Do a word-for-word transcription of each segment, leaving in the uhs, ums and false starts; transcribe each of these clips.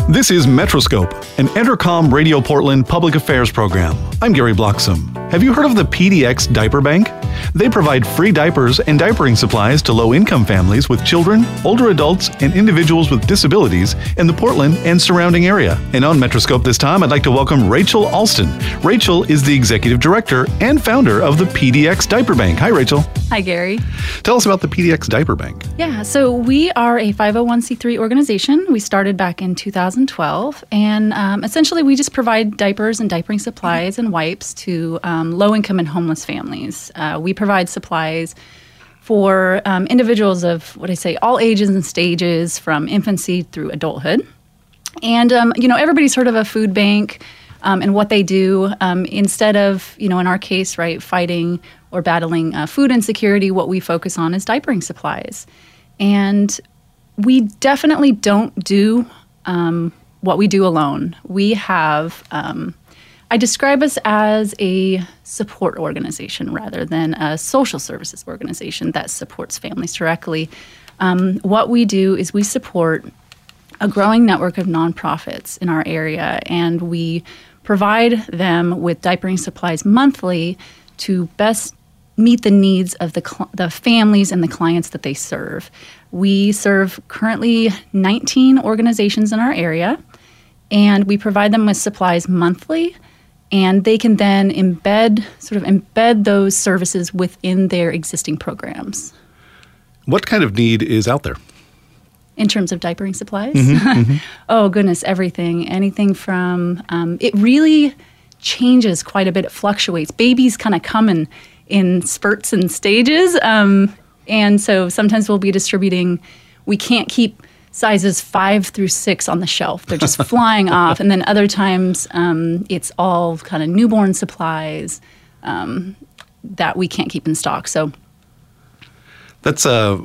This is Metroscope, an Entercom Radio Portland public affairs program. I'm Gary Bloxam. Have you heard of the P D X Diaper Bank? They provide free diapers and diapering supplies to low-income families with children, older adults, and individuals with disabilities in the Portland and surrounding area. And on Metroscope this time, I'd like to welcome Rachel Alston. Rachel is the executive director and founder of the P D X Diaper Bank. Hi, Rachel. Hi, Gary. Tell us about the P D X Diaper Bank. Yeah, so we are a five oh one c three organization. We started back in two thousand twelve, and um, essentially we just provide diapers and diapering supplies and wipes to um, low-income and homeless families. Uh, we provide supplies for um, individuals of, what I say, all ages and stages from infancy through adulthood. And, um, you know, everybody's heard of a food bank um, and what they do. Um, instead of, you know, in our case, right, fighting or battling uh, food insecurity, what we focus on is diapering supplies. And we definitely don't do um, what we do alone. We have, um, I describe us as a support organization rather than a social services organization that supports families directly. Um, what we do is we support a growing network of nonprofits in our area, and we provide them with diapering supplies monthly to best meet the needs of the cl- the families and the clients that they serve. We serve currently nineteen organizations in our area, and we provide them with supplies monthly, and they can then embed, sort of embed those services within their existing programs. What kind of need is out there? In terms of diapering supplies? Mm-hmm, mm-hmm. Oh, goodness, everything. Anything from, um, it really changes quite a bit. It fluctuates. Babies kind of come in, in spurts and stages. Um, and so sometimes we'll be distributing, we can't keep sizes five through six on the shelf. They're just flying off. And then other times um, it's all kind of newborn supplies um, that we can't keep in stock. So that's, uh,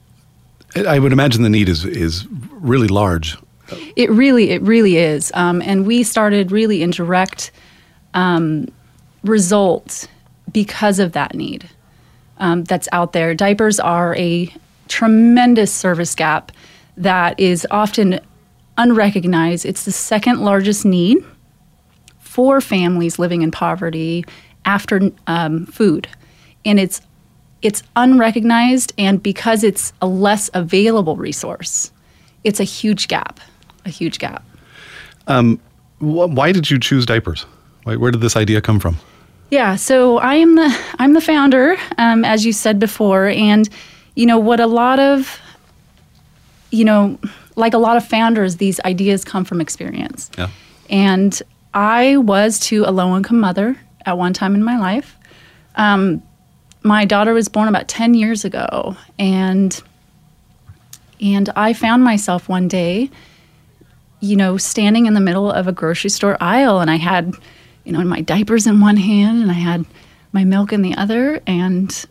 I would imagine the need is, is really large. It really, it really is. Um, and we started really in direct um, results because of that need um, that's out there. Diapers are a tremendous service gap that is often unrecognized. It's the second largest need for families living in poverty after um, food. And it's it's unrecognized, and because it's a less available resource, it's a huge gap, a huge gap. Um, wh- why did you choose diapers? Why, where did this idea come from? Yeah, so I am the I'm the founder, um, as you said before, and you know what a lot of you know, like a lot of founders, these ideas come from experience. Yeah. And I was to a low-income mother at one time in my life. Um, my daughter was born about ten years ago, and and I found myself one day, you know, standing in the middle of a grocery store aisle, and I had, you know, my diapers in one hand, and I had my milk in the other, and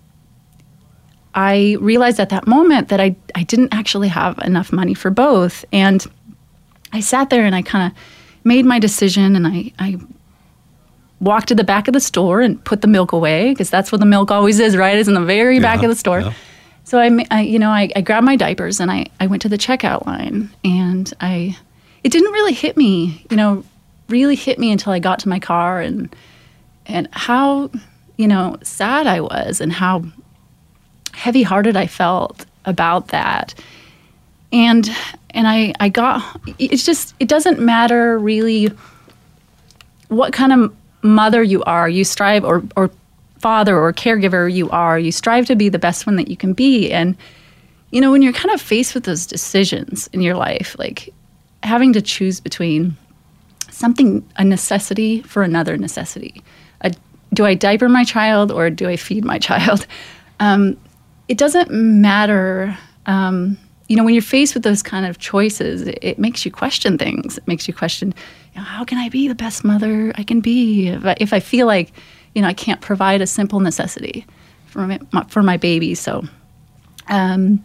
I realized at that moment that I, I didn't actually have enough money for both. And I sat there and I kind of made my decision, and I, I walked to the back of the store and put the milk away, because that's where the milk always is, right? It's in the very yeah, back of the store. Yeah. So I, I you know, I, I grabbed my diapers and I, I went to the checkout line, and I, it didn't really hit me, you know, really hit me until I got to my car, and and how, you know, sad I was and how heavy-hearted I felt about that. And and I, I got, it's just, it doesn't matter really what kind of mother you are. You strive, or, or father or caregiver you are, you strive to be the best one that you can be. And, you know, when you're kind of faced with those decisions in your life, like having to choose between something, a necessity for another necessity. A, do I diaper my child or do I feed my child? Um, It doesn't matter, um, you know, when you're faced with those kind of choices, it, it makes you question things. It makes you question, you know, how can I be the best mother I can be if I, if I feel like, you know, I can't provide a simple necessity for my, my, for my baby. So um,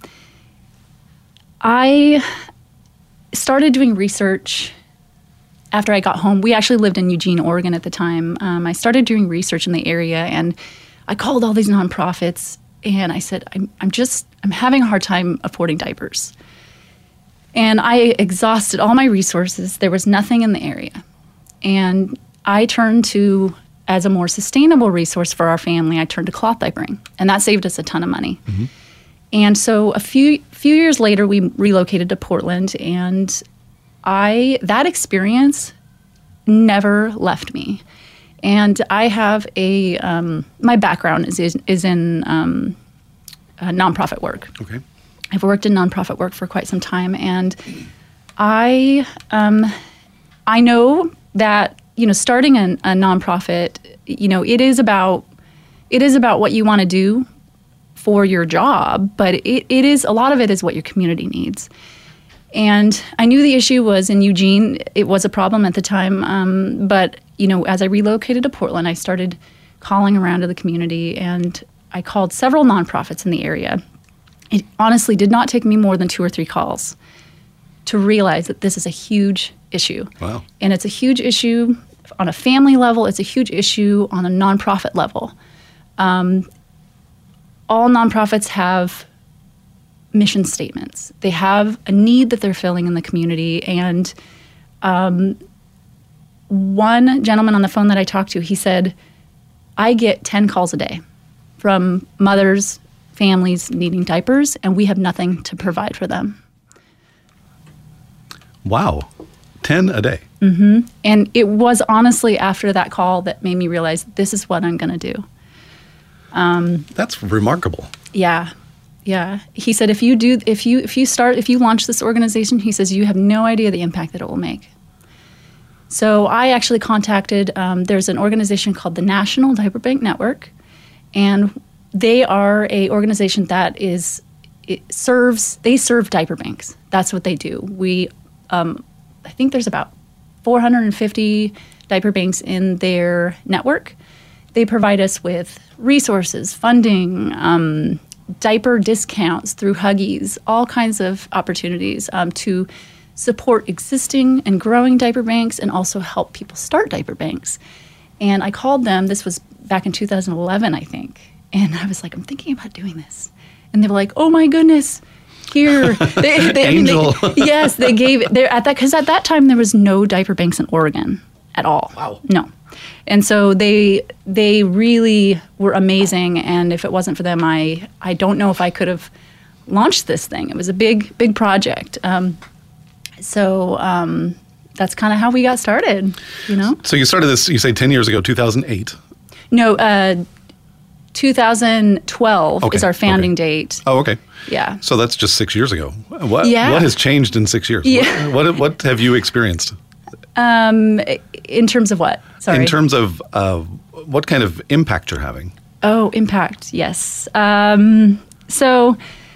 I started doing research after I got home. We actually lived in Eugene, Oregon at the time. Um, I started doing research in the area, and I called all these nonprofits. And I said, I'm, I'm just, I'm having a hard time affording diapers. And I exhausted all my resources. There was nothing in the area. And I turned to, as a more sustainable resource for our family, I turned to cloth diapering. And that saved us a ton of money. Mm-hmm. And so a few few years later, we relocated to Portland. And I that experience never left me. And I have a, um, my background is, is, is in um, uh, nonprofit work. Okay. I've worked in nonprofit work for quite some time, and I um, I know that, you know, starting a, a nonprofit, you know, it is about it is about what you want to do for your job, but it, it is a lot of it is what your community needs. And I knew the issue was in Eugene. It was a problem at the time, um, but you know, as I relocated to Portland, I started calling around to the community, and I called several nonprofits in the area. It honestly did not take me more than two or three calls to realize that this is a huge issue. Wow. And it's a huge issue on a family level. It's a huge issue on a nonprofit level. Um, all nonprofits have mission statements. They have a need that they're filling in the community. And um, one gentleman on the phone that I talked to, he said, I get ten calls a day from mothers, families needing diapers, and we have nothing to provide for them. Wow. ten a day. Mm-hmm. And it was honestly after that call that made me realize this is what I'm going to do. Um, That's remarkable. Yeah. Yeah. He said, if you do, if you, if you start, if you launch this organization, he says, you have no idea the impact that it will make. So I actually contacted, um, there's an organization called the National Diaper Bank Network, and they are a organization that is, it serves, they serve diaper banks. That's what they do. We, um, I think there's about four hundred fifty diaper banks in their network. They provide us with resources, funding, um, diaper discounts through Huggies, all kinds of opportunities um, to support existing and growing diaper banks and also help people start diaper banks. And I called them, this was back in two thousand eleven, I think. And I was like, I'm thinking about doing this. And they were like, oh my goodness, here. They, they, Angel. They, yes, they gave it. At that, because at that time there was no diaper banks in Oregon at all. Wow. No. And so they they really were amazing. And if it wasn't for them, I, I don't know if I could have launched this thing. It was a big, big project. Um, so um, that's kind of how we got started, you know? So you started this, you say ten years ago, two thousand eight. No, uh, two thousand twelve Okay, is our founding okay. date. Oh, okay. Yeah. So that's just six years ago. What, Yeah. what has changed in six years? Yeah. What, what, what have you experienced? Um, in terms of what? Sorry. In terms of uh, what kind of impact you're having? Oh, impact. Yes. Um, so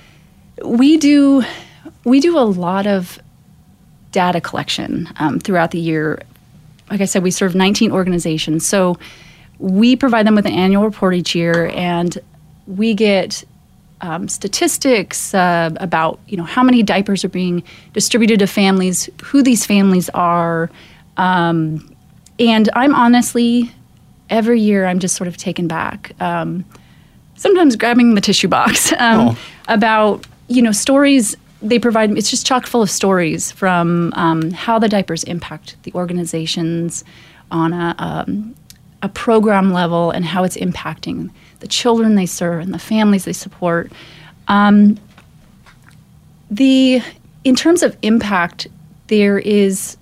we do we do a lot of data collection um, throughout the year. Like I said, we serve nineteen organizations. So we provide them with an annual report each year, and we get um, statistics uh, about, you know, how many diapers are being distributed to families, who these families are. Um, and I'm honestly, every year I'm just sort of taken back. Um, sometimes grabbing the tissue box um, Oh. about, you know, stories they provide. It's just chock full of stories from um, how the diapers impact the organizations on a, um, a program level and how it's impacting the children they serve and the families they support. Um, the in terms of impact, there is.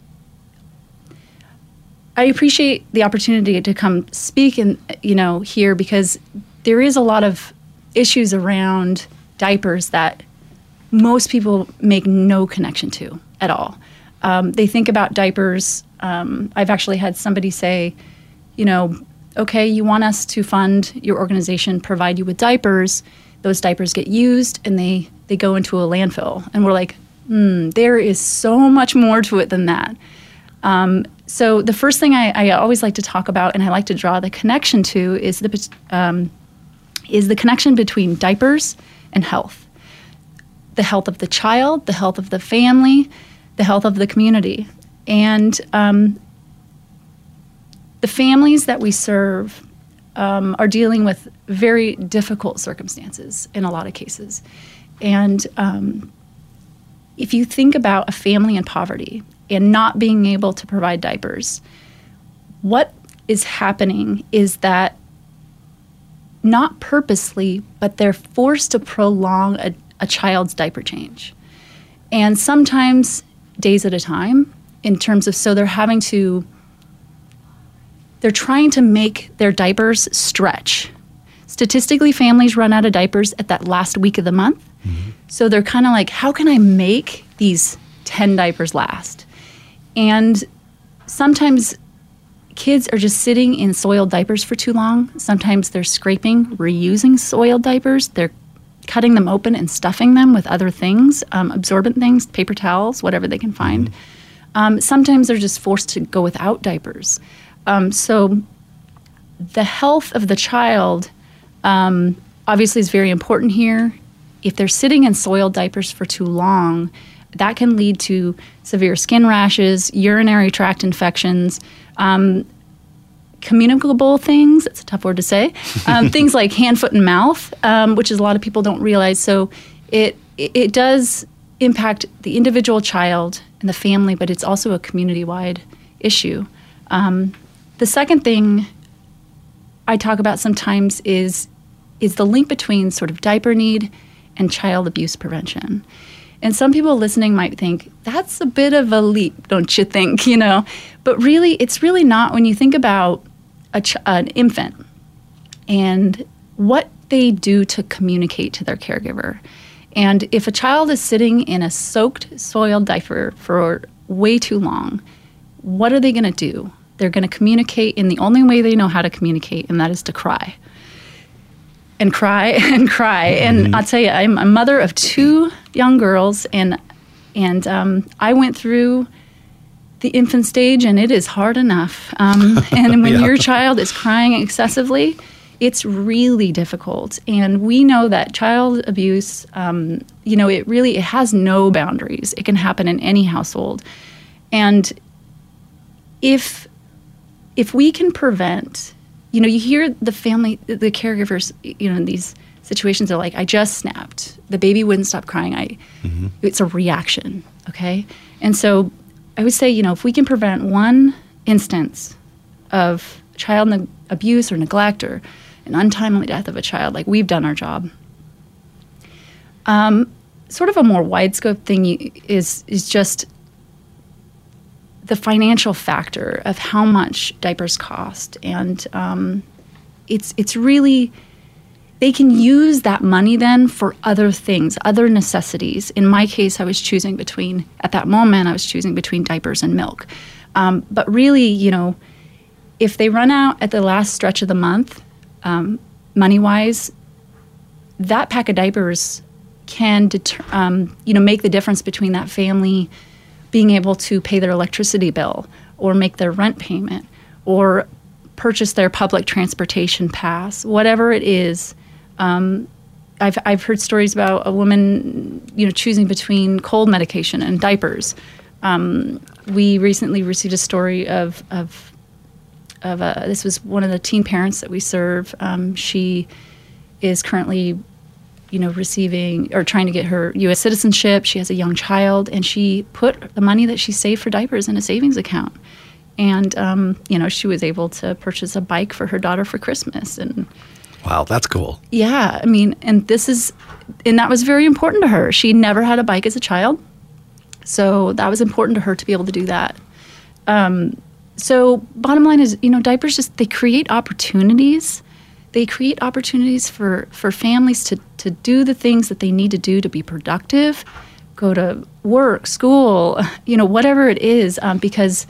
I appreciate the opportunity to come speak and you know here because there is a lot of issues around diapers that most people make no connection to at all. Um, they think about diapers. Um, I've actually had somebody say, you know, okay, you want us to fund your organization, provide you with diapers. Those diapers get used and they, they go into a landfill. And we're like, hmm, there is so much more to it than that. Um, so the first thing I, I always like to talk about and I like to draw the connection to is the um, is the connection between diapers and health. The health of the child, the health of the family, the health of the community. And um, the families that we serve um, are dealing with very difficult circumstances in a lot of cases. And um, if you think about a family in poverty and not being able to provide diapers, what is happening is that not purposely, but they're forced to prolong a, a child's diaper change. And sometimes days at a time, in terms of, so they're having to, they're trying to make their diapers stretch. Statistically, families run out of diapers at that last week of the month. Mm-hmm. So they're kind of like, how can I make these ten diapers last? And sometimes kids are just sitting in soiled diapers for too long. Sometimes they're scraping, reusing soiled diapers. They're cutting them open and stuffing them with other things, um, absorbent things, paper towels, whatever they can find. Mm-hmm. Um, sometimes they're just forced to go without diapers. Um, so the health of the child um, obviously is very important here. If they're sitting in soiled diapers for too long, that can lead to severe skin rashes, urinary tract infections, um, communicable things, that's a tough word to say, um, things like hand, foot, and mouth, um, which is a lot of people don't realize. So it it does impact the individual child and the family, but it's also a community-wide issue. Um, the second thing I talk about sometimes is is the link between sort of diaper need and child abuse prevention. And some people listening might think, that's a bit of a leap, don't you think, you know? But really, it's really not. When you think about a ch- an infant and what they do to communicate to their caregiver. And if a child is sitting in a soaked, soiled diaper for way too long, what are they going to do? They're going to communicate in the only way they know how to communicate, and that is to cry. And cry and cry. Mm-hmm. And I'll tell you, I'm a mother of two young girls, and and um, I went through the infant stage, and it is hard enough. Um, and when yeah. your child is crying excessively, it's really difficult. And we know that child abuse, um, you know, it really it has no boundaries. It can happen in any household. And if if we can prevent, you know, you hear the family, the caregivers, you know, in these situations are like, I just snapped. The baby wouldn't stop crying. I, mm-hmm. It's a reaction, okay? And so I would say, you know, if we can prevent one instance of child ne- abuse or neglect or an untimely death of a child, like we've done our job. Um, sort of a more wide scope thing is is just the financial factor of how much diapers cost, and um, it's it's really, they can use that money then for other things, other necessities. In my case, I was choosing between, at that moment, I was choosing between diapers and milk. Um, but really, you know, if they run out at the last stretch of the month, um, money-wise, that pack of diapers can deter, um, you know, make the difference between that family being able to pay their electricity bill or make their rent payment or purchase their public transportation pass, whatever it is. Um, I've I've heard stories about a woman, you know, choosing between cold medication and diapers. Um, we recently received a story of of of a, this was one of the teen parents that we serve. Um, she is currently, you know, receiving or trying to get her U S citizenship. She has a young child, and she put the money that she saved for diapers in a savings account. And, um, you know, she was able to purchase a bike for her daughter for Christmas. And wow, that's cool. Yeah, I mean, and this is, and that was very important to her. She never had a bike as a child, so that was important to her to be able to do that. Um, so bottom line is, you know, diapers just, they create opportunities. They create opportunities for, for families to, to do the things that they need to do to be productive, go to work, school, you know, whatever it is, um, because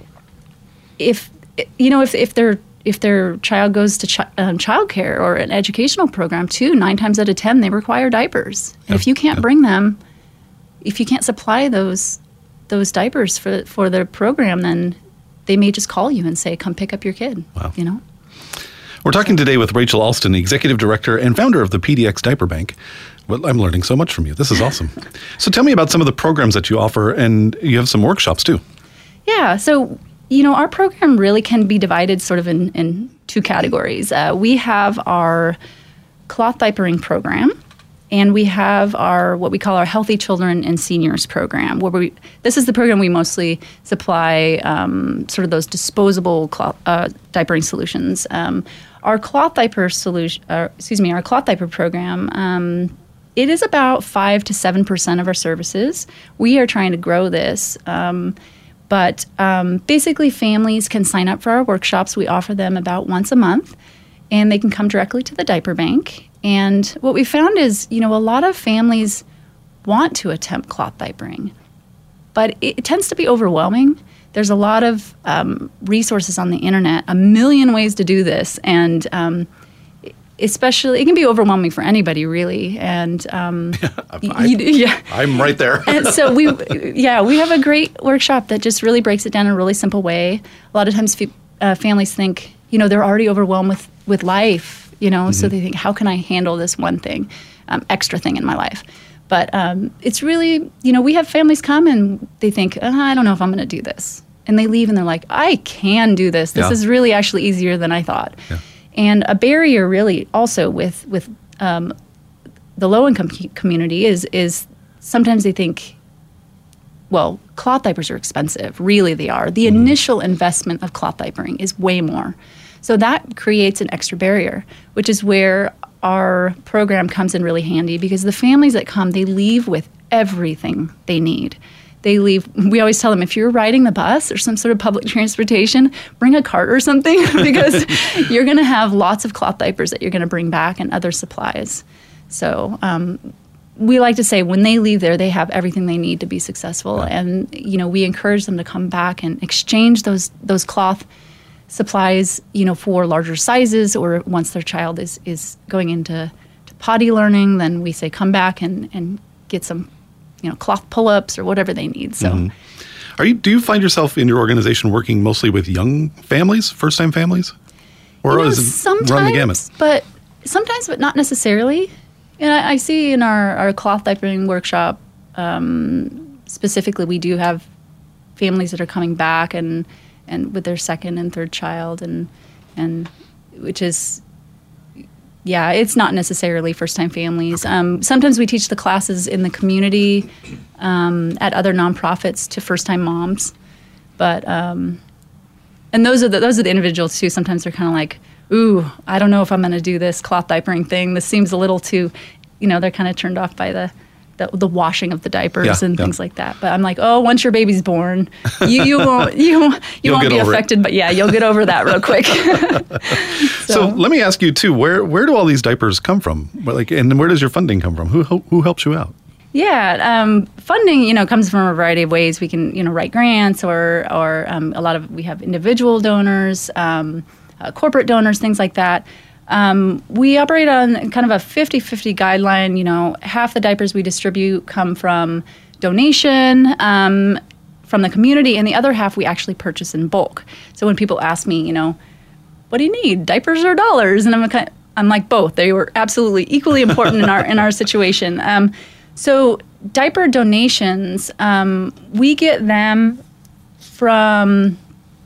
if, you know, if, if their if their child goes to chi- um, childcare or an educational program too, nine times out of ten, they require diapers. And yep. if you can't yep. bring them, if you can't supply those those diapers for for their program, then they may just call you and say, come pick up your kid, wow. you know? We're talking today with Rachel Alston, the Executive Director and founder of the P D X Diaper Bank. Well, I'm learning so much from you. This is awesome. So tell me about some of the programs that you offer, and you have some workshops too. Yeah, so, you know, our program really can be divided sort of in, in two categories. Uh, we have our cloth diapering program, and we have our what we call our Healthy Children and Seniors program, where we this is the program we mostly supply um, sort of those disposable cloth, uh, diapering solutions. Um, our cloth diaper solution, uh, excuse me, our cloth diaper program. Um, it is about five to seven percent of our services. We are trying to grow this. Um, But um, basically, families can sign up for our workshops. We offer them about once a month, and they can come directly to the diaper bank. And what we found is, you know, a lot of families want to attempt cloth diapering, but it, it tends to be overwhelming. There's a lot of um, resources on the internet, a million ways to do this, and um, especially, it can be overwhelming for anybody, really. And um, I, you, yeah, I'm right there. And so we, yeah, we have a great workshop that just really breaks it down in a really simple way. A lot of times, fe- uh, families think, you know, they're already overwhelmed with with life, you know, mm-hmm. so they think, how can I handle this one thing, um, extra thing in my life? But um, it's really, you know, we have families come and they think, uh, I don't know if I'm going to do this, and they leave and they're like, I can do this. This yeah. is really actually easier than I thought. Yeah. And a barrier really also with with um, the low-income community is is sometimes they think, well, cloth diapers are expensive. Really, they are. The mm-hmm. initial investment of cloth diapering is way more. So that creates an extra barrier, which is where our program comes in really handy, because the families that come, they leave with everything they need. They leave, we always tell them, if you're riding the bus or some sort of public transportation, bring a cart or something, because you're going to have lots of cloth diapers that you're going to bring back and other supplies. So um, we like to say when they leave there, they have everything they need to be successful. Yeah. And, you know, we encourage them to come back and exchange those those cloth supplies, you know, for larger sizes, or once their child is, is going into to potty learning, then we say come back and, and get some, you know, cloth pull-ups or whatever they need. So, mm-hmm. are you? Do you find yourself in your organization working mostly with young families, first-time families, or you know, is it sometimes, run the gamut? But sometimes, but not necessarily. And I, I see in our, our cloth diapering workshop, um, specifically, we do have families that are coming back and and with their second and third child, and and which is. Yeah, it's not necessarily first-time families. Okay. Um, sometimes we teach the classes in the community um, at other nonprofits to first-time moms, but um, and those are the, those are the individuals too. Sometimes they're kind of like, "Ooh, I don't know if I'm going to do this cloth diapering thing. This seems a little too," you know, they're kind of turned off by the the, the washing of the diapers yeah, and yeah. things like that. But I'm like, oh, once your baby's born, you you won't you you won't be affected. It. But yeah, you'll get over that real quick. so. so let me ask you too, where where do all these diapers come from? Like, and where does your funding come from? Who who helps you out? Yeah, um, funding, you know, comes from a variety of ways. We can, you know, write grants, or or um, a lot of we have individual donors, um, uh, corporate donors, things like that. Um, we operate on kind of a fifty-fifty guideline. You know, half the diapers we distribute come from donation um, from the community, and the other half we actually purchase in bulk. So when people ask me, you know, what do you need, diapers or dollars? And I'm kind of, I'm like both. They were absolutely equally important in our in our situation. Um, so diaper donations, um, we get them from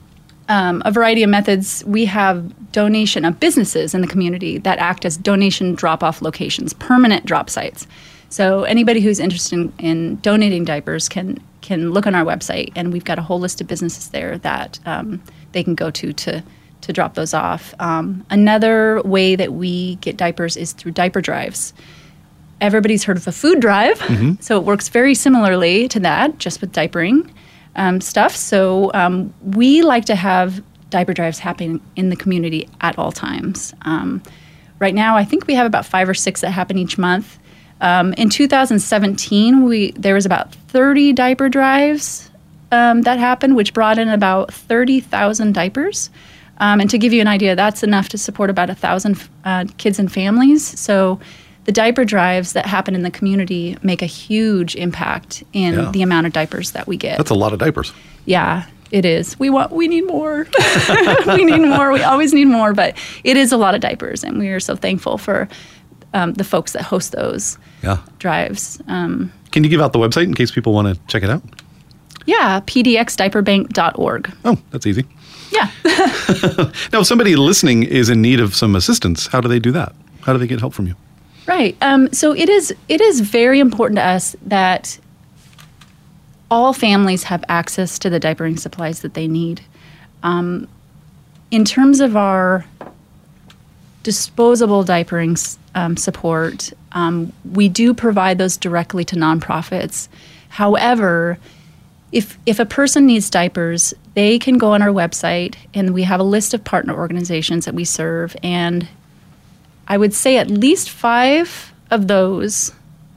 um, a variety of methods. We have donation of businesses in the community that act as donation drop-off locations, permanent drop sites. So anybody who's interested in, in donating diapers can can look on our website, and we've got a whole list of businesses there that um, they can go to to to drop those off. Um, another way that we get diapers is through diaper drives. Everybody's heard of a food drive, mm-hmm. so it works very similarly to that, just with diapering um, stuff. So um, we like to have diaper drives happening in the community at all times. Um, right now, I think we have about five or six that happen each month. Um, in two thousand seventeen, we there was about thirty diaper drives um, that happened, which brought in about thirty thousand diapers. Um, and to give you an idea, that's enough to support about one thousand uh, kids and families. So the diaper drives that happen in the community make a huge impact in yeah. the amount of diapers that we get. That's a lot of diapers. Yeah. It is. We want. We need more. we need more. We always need more. But it is a lot of diapers, and we are so thankful for um, the folks that host those yeah. drives. Um, Can you give out the website in case people want to check it out? Yeah, p d x diaper bank dot org. Oh, that's easy. Yeah. Now, if somebody listening is in need of some assistance, how do they do that? How do they get help from you? Right. Um, so it is it is very important to us that all families have access to the diapering supplies that they need. Um, in terms of our disposable diapering um, support, um, we do provide those directly to nonprofits. However, if if a person needs diapers, they can go on our website, and we have a list of partner organizations that we serve, and I would say at least five of those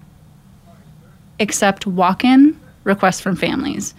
accept walk-in requests from families.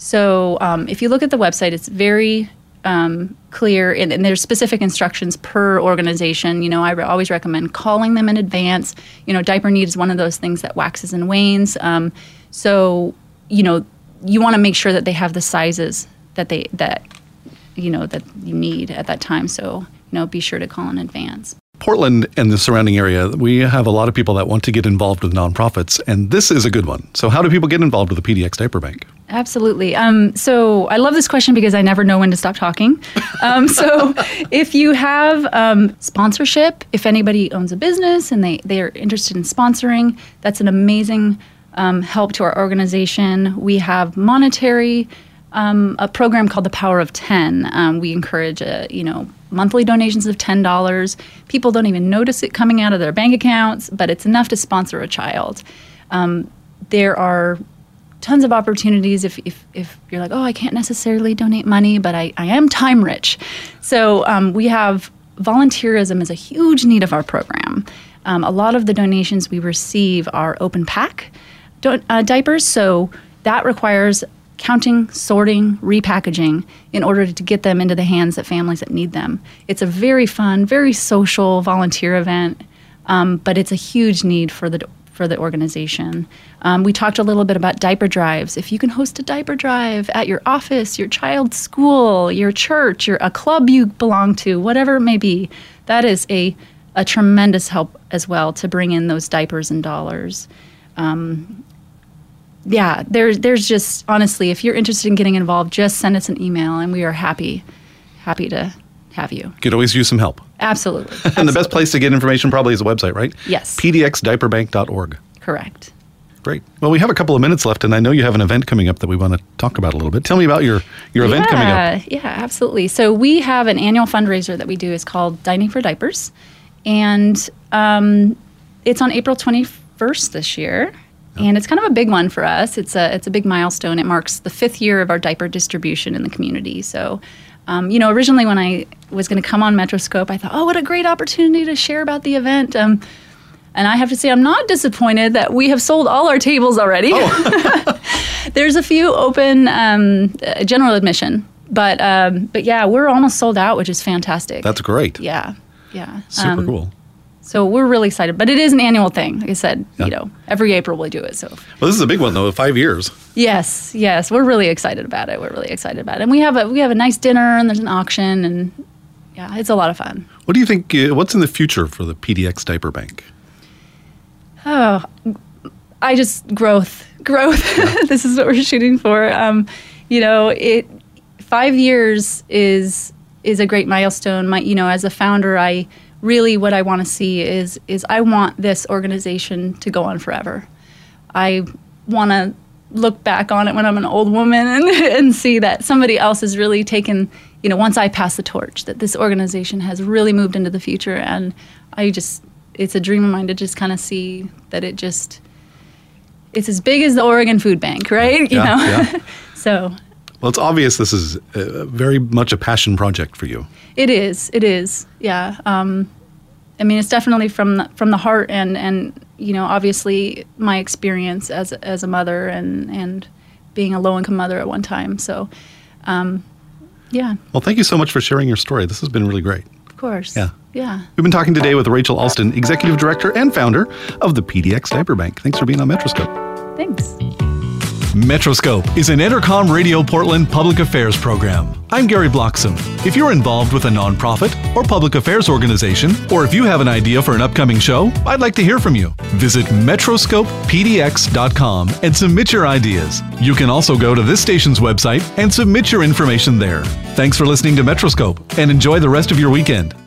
So um, if you look at the website, it's very um, clear, and, and there's specific instructions per organization. You know, I re- always recommend calling them in advance. You know, diaper need is one of those things that waxes and wanes. Um, so, you know, you want to make sure that they have the sizes that they that you know that you need at that time. So, you know, be sure to call in advance. Portland and the surrounding area, we have a lot of people that want to get involved with nonprofits, and this is a good one. So how do people get involved with the P D X Diaper Bank? Absolutely. Um, so I love this question because I never know when to stop talking. Um, so if you have um, sponsorship, if anybody owns a business and they, they are interested in sponsoring, that's an amazing um, help to our organization. We have monetary, um, a program called the Power of ten. Um, we encourage, a, you know, monthly donations of ten dollars. People don't even notice it coming out of their bank accounts, but it's enough to sponsor a child. Um, there are tons of opportunities if, if, if you're like, oh, I can't necessarily donate money, but I, I am time rich. So um, we have volunteerism is a huge need of our program. Um, a lot of the donations we receive are open pack do- uh, diapers, so that requires counting, sorting, repackaging in order to get them into the hands of families that need them. It's a very fun, very social volunteer event, um, but it's a huge need for the for the organization. Um, we talked a little bit about diaper drives. If you can host a diaper drive at your office, your child's school, your church, your a club you belong to, whatever it may be, that is a a tremendous help as well to bring in those diapers and dollars. Um, Yeah, there's there's just, honestly, if you're interested in getting involved, just send us an email, and we are happy, happy to have you. Could always use some help. Absolutely. And Absolutely. the best place to get information probably is the website, right? Yes. P D X diaper bank dot org. Correct. Great. Well, we have a couple of minutes left, and I know you have an event coming up that we want to talk about a little bit. Tell me about your, your event yeah, coming up. Yeah, absolutely. So we have an annual fundraiser that we do. It's called Dining for Diapers, and um, it's on April twenty-first this year. And it's kind of a big one for us. It's a it's a big milestone. It marks the fifth year of our diaper distribution in the community. So, um, you know, originally when I was going to come on Metroscope, I thought, oh, what a great opportunity to share about the event. Um, and I have to say, I'm not disappointed that we have sold all our tables already. Oh. There's a few open um, uh, general admission, but um, but yeah, we're almost sold out, which is fantastic. That's great. Yeah, yeah. Super um, cool. So we're really excited, but it is an annual thing. Like I said, Yeah. you know, every April we do it. So Well, this is a big one, though, five years. yes, yes, we're really excited about it. We're really excited about it, and we have a we have a nice dinner, and there's an auction, and yeah, it's a lot of fun. What do you think, uh, what's in the future for the P D X Diaper Bank? Oh, I just growth, growth. This is what we're shooting for. Um, you know, it five years is is a great milestone. My, you know, as a founder, I. Really what I want to see is is I want this organization to go on forever. I want to look back on it when I'm an old woman and, and see that somebody else has really taken, you know, once I pass the torch, that this organization has really moved into the future. And I just, it's a dream of mine to just kind of see that it just, it's as big as the Oregon Food Bank, right? You Yeah, know, yeah. So. Well, it's obvious this is uh, very much a passion project for you. It is. It is. Yeah. Um, I mean, it's definitely from the, from the heart, and, and you know, obviously my experience as as a mother and and being a low income mother at one time. So, um, yeah. Well, thank you so much for sharing your story. This has been really great. Of course. Yeah. Yeah. We've been talking today with Rachel Alston, Executive Director and founder of the P D X Diaper Bank. Thanks for being on Metroscope. Thanks. Metroscope is an Entercom Radio Portland public affairs program. I'm Gary Bloxam. If you're involved with a nonprofit or public affairs organization, or if you have an idea for an upcoming show, I'd like to hear from you. Visit metroscope p d x dot com and submit your ideas. You can also go to this station's website and submit your information there. Thanks for listening to Metroscope, and enjoy the rest of your weekend.